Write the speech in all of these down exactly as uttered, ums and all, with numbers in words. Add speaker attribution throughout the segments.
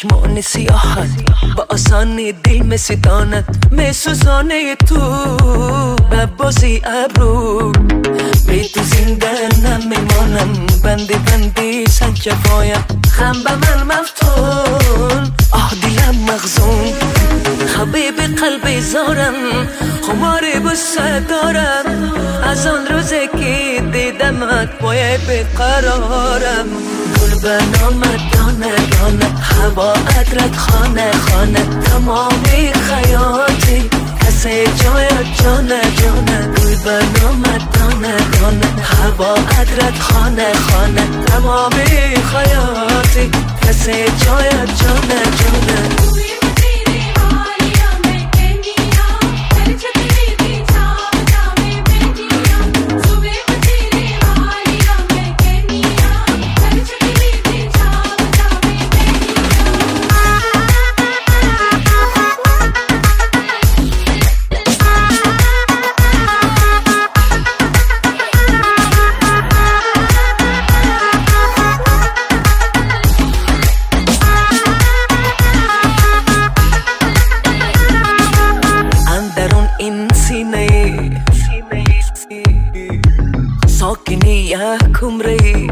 Speaker 1: چشمان سیاحت با آسانی دل می ستاند می سوزانه تو به بازی ابرو بی تو زنده نمیمانم بندی بندی سن جفایم خم به من مفتون آه دلم مغزون حبیب قلبی زارم خماری بسه دارم از آن روزی که دیدمت پای بیقرارم گل به نامت دانه دانه هوا عطرت خانه خانه تمامی خیاطی کسی جایت جانه جانه گل به نامت دانه دانه هوا عطرت خانه خانه تمامی خیاطی کسی جایت جانه جانه ساکنی یک کمری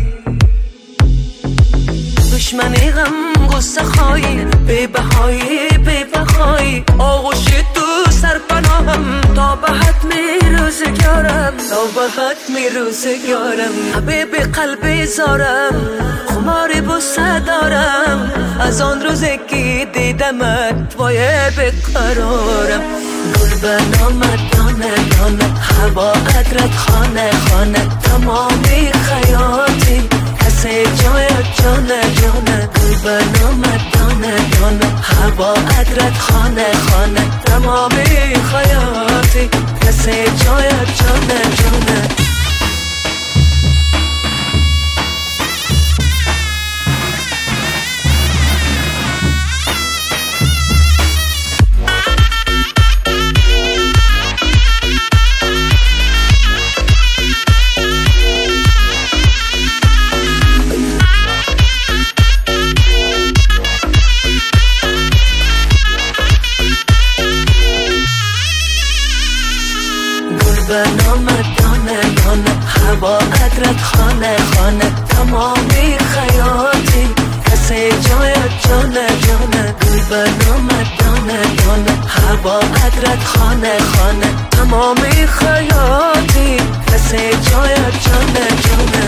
Speaker 1: دشمنی غم غصه خواهی بی بهایی بی بخایی آغوش تو سرپناهم تا به حتمی روزگارم تا به حتمی روزگارم حبیب قلبی زارم خماری بسه دارم از آن روزی که دیدمت وای بقرارم گل به نامت دانه دانه هوا عطرت خانه خانه تمامی خیاطی کسی جایت جانه جانه گل به نامت دانه دانه هوا عطرت خانه خانه تمامی خیاطی کسی جایت جانه جانه به نامت دانه دانه هوا عطرت خانه خانه تمامی خیاطی کسی جایت جانه جانه گل به نامت دانه دانه هوا عطرت خانه خانه تمامی خیاطی کسی جایت جانه جانه